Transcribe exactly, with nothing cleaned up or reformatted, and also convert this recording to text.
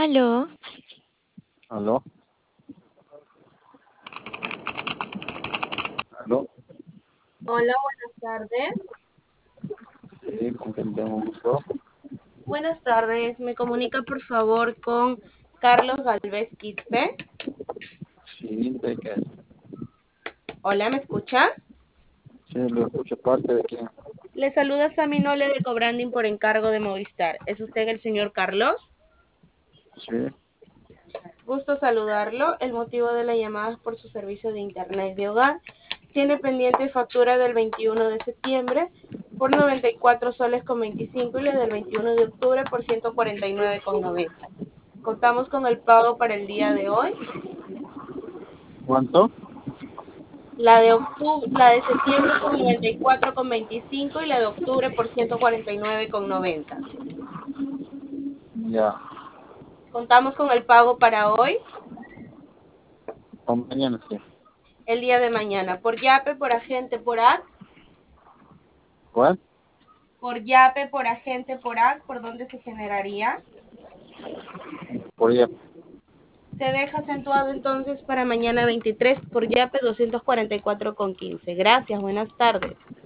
Aló, ¿Aló? ¿Aló? Hola, buenas tardes. Sí, con quien tengo gusto. Buenas tardes. ¿Me comunica por favor con Carlos Galvez Quispe? Sí, ¿de qué? Hola, ¿me escucha? Sí, lo escucho. ¿Parte de quién? Le saluda Sammy Nole de Cobranding por encargo de Movistar. ¿Es usted el señor Carlos? Sí, Gusto saludarlo. El motivo de la llamada es por su servicio de internet de hogar. Tiene pendiente factura del veintiuno de septiembre por noventa y cuatro soles con veinticinco y la del veintiuno de octubre por ciento cuarenta y nueve con noventa. Contamos con el pago para el día de hoy. ¿cuánto? La de octubre, la de septiembre por noventa y cuatro con veinticinco y la de octubre por ciento cuarenta y nueve con noventa. Ya, Contamos con el pago para hoy, con mañana sí. el día de mañana, por Yape, por agente, por A C, ¿Cuál? por Yape, por agente, por A C, ¿por dónde se generaría? Por día. Se deja acentuado entonces para mañana veintitrés por Yape doscientos cuarenta y cuatro con quince. Gracias, buenas tardes.